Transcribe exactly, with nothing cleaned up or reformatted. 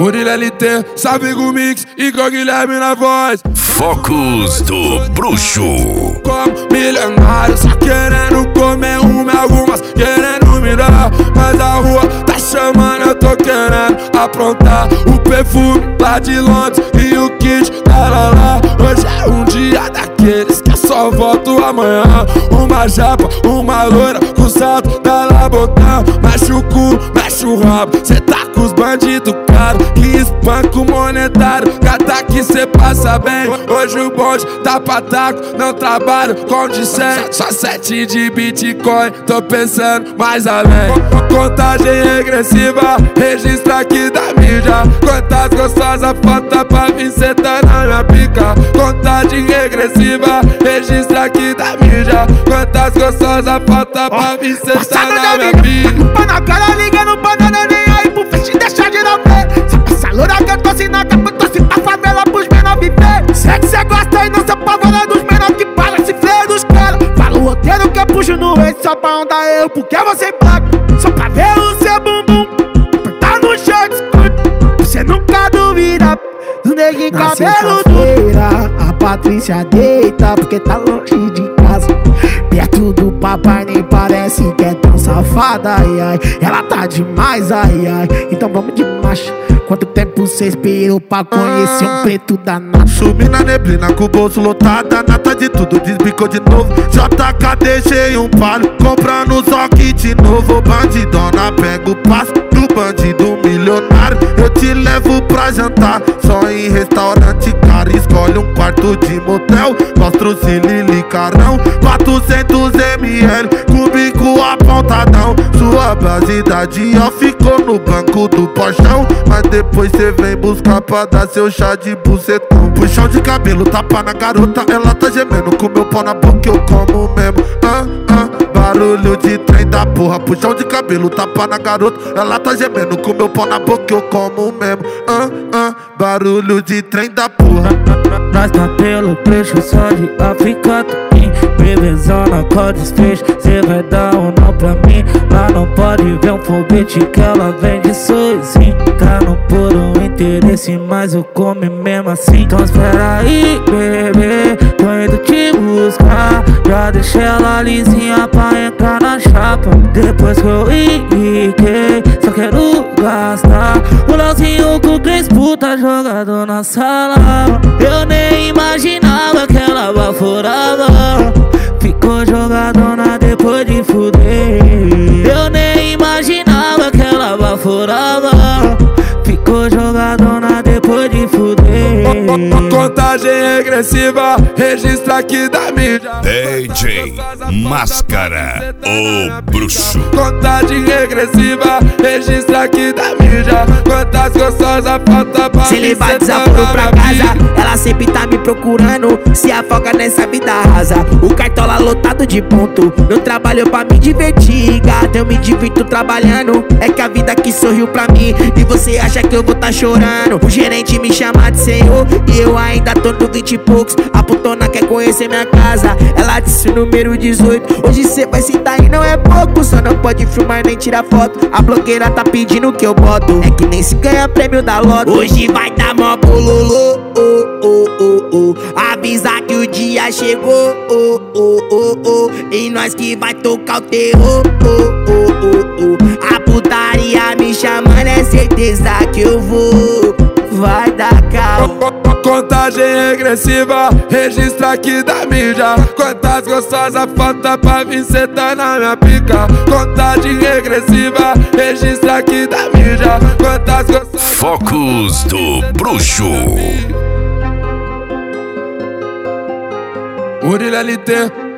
Murilo L T, Sabigo Mix e com Guilherme na voz. Focos do Bruxo. Como milionário, só querendo comer uma, algumas querendo me dar. Mas a rua tá chamando, eu tô querendo aprontar. O perfume lá de Londres e o kit tá lá lá. Hoje é um dia daqueles que eu só volto amanhã. Uma japa, uma loira com salto da Labotão. Mexe o cu, mexe o rabo, cê tá com os bandidos caros que espanca o monetário. Cada que cê passa bem. Hoje o bonde tá pra taco, não trabalho com de cem. Só sete de Bitcoin, tô pensando mais além. Contagem regressiva, registra aqui da mídia. Quantas gostosas falta pra vir sentar na minha pica. Contagem regressiva, registra aqui da mídia. Quantas gostosas falta pra vir sentar na minha pica. Pá na cara, liga no banana, nem aí pro feixe, deixa geral ver. Se essa loura que eu tô na capa, eu torce pra favela pros menor viver. Sei que cê gosta e não se apavora dos menor que parece freio dos caras. Fala o roteiro que eu puxo no rei só pra andar eu, porque você paga. Só pra ver o seu bumbum, apertar no short escuro. Você nunca duvida do neguinho cabelo duro. A Patrícia deita porque tá longe de casa. Perto do papai nem parece que é tão safada, ai ai. Ela tá demais, ai ai. Então vamos de marcha. Quanto tempo cê esperou pra conhecer um preto danado? Sumi na neblina com o bolso lotado, nata de tudo, desbicou de novo. J K deixei um palho, comprando só kit novo. Bandidona pega o passo do bandido milionário. Eu te levo pra jantar, só em restaurante caro. Escolhe um quarto de motel, mostra o Lili Carão. Quatrocentos mililitros, com o bico apontadão. Sua base da Dior ficou no banco do Porchão. Mas depois cê vem buscar pra dar seu chá de bucetão. Puxão de cabelo, tapa na garota. Ela tá gemendo com meu pau na boca, eu como mesmo. Ah, ah, barulho de trem da porra. Puxão de cabelo, tapa na garota. Ela tá gemendo com meu pau na boca, eu como mesmo. Ah, ah, barulho de trem da porra. Nós tá pelo preço só de africano. Previsão na cor desfecho, cê vai dar um não pra mim. Lá não pode ver um foguete que ela vende sozinho. Tá no puro interesse, mas eu come mesmo assim. Então espera aí, bebê, tô indo te buscar. Já deixei ela lisinha pra entrar na chapa. Depois que eu enriquei, só quero gastar. O Leozinho com três puta jogado na sala. Eu nem imaginava que ela baforava. Ficou jogadona depois de fuder. Eu nem imaginava que ela baforava. Ficou jogadona depois de fuder. Contagem regressiva, registra aqui da mídia. D J Máscara, o Bruxo. Contagem regressiva, registra aqui da mídia. Quantas gostosas falta pra se me levar sentar desaforo na pra minha casa, pica. ela sempre tá me procurando. Se afoga nessa vida rasa. O cartola lotado de ponto. Eu trabalho pra me divertir, gata, eu me divirto trabalhando. É que a vida que sorriu pra mim e você acha que eu vou tá chorando. O gerente me chama de senhor e eu ainda tô no vinte e poucos. A putona quer conhecer minha casa, ela disse o número dezoito. Hoje cê vai sentar e não é pouco. Só não pode filmar nem tirar foto. A blogueira tá pedindo que eu boto. É que nem se ganha prêmio da loto. Hoje vai dar mó bololô, oh, oh, oh, oh. Avisa que o dia chegou, oh, oh, oh, oh. E nós que vai tocar o terror, oh, oh, oh, oh. A putaria me chamando, é certeza que eu vou. Vai dar caô. Contagem regressiva, registra aqui da mídia. Quantas gostosas falta pra vir sentar na minha pica. Contagem regressiva, registra aqui da mídia. Quantas gostosas. Focos do Bruxo. Murilo L T.